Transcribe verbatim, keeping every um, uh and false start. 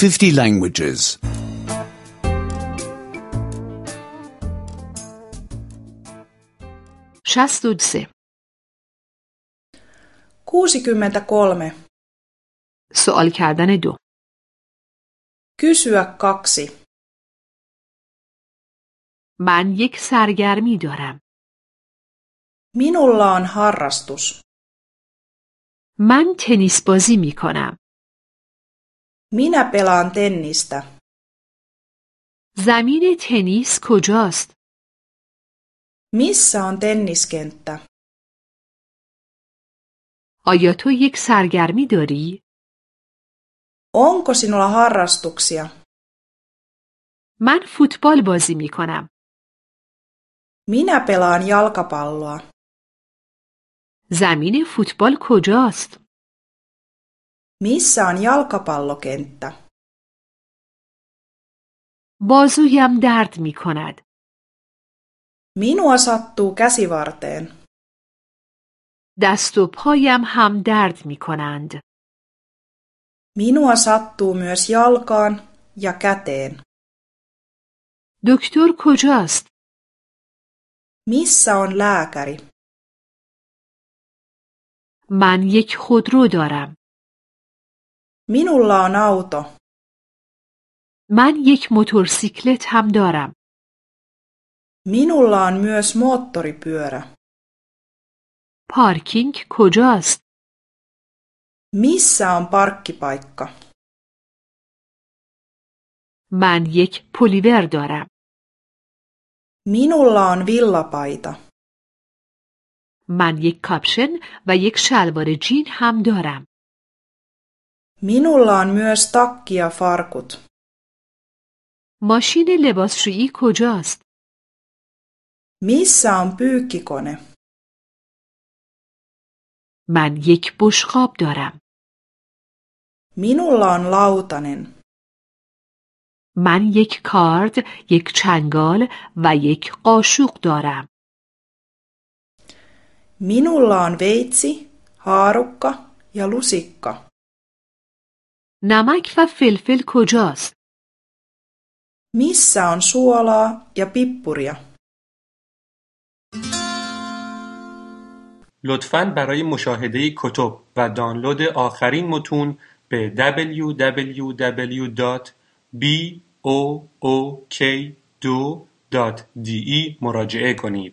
fifty languages. شصت و سه. kuusikymmentäkolme. سوال کردن دو. Kysyä kaksi. من یک سرگرمی دارم. Minulla on harrastus. من تنیس بازی می کنم. Minä pelaan tennistä. زمین تنیس کجاست؟ Missä on tenniskenttä? آیا تو یک سرگرمی داری؟ Onko sinulla harrastuksia? من فوتبال بازی می کنم. Minä pelaan jalkapalloa. زمین فوتبال کجاست؟ Missä on jalkapallokenttä? بازویم درد می کند. Minua sattuu käsivarteen. دست و پایم هم درد می کنند. Minua sattuu myös jalkaan ja käteen. دکتر کجاست؟ Missä on lääkäri? من یک خودرو دارم. Minulla on auto. من یک موتورسیکلت هم دارم. Minulla on myös moottoripyörä. پارکینگ کجاست؟ Missä on parkkipaikka? من یک پلیور دارم. Minulla on villapaita. من یک کاپشن و یک شلوار جین هم دارم. Minulla on myös takki ja farkut. ماشین لباسشویی کجاست؟ Missä on pyykkikone? من یک بشقاب دارم. Minulla on lautanen. من یک کارد، یک چنگال و یک قاشق دارم. Minulla on veitsi, haarukka ja lusikka. نمک و فلفل کجاست؟ Missä on suolaa ja pippuria? لطفاً برای مشاهده کتب و دانلود آخرین متون به دبلیو دبلیو دبلیو دات بی او او کی دو دات دی ای مراجعه کنید.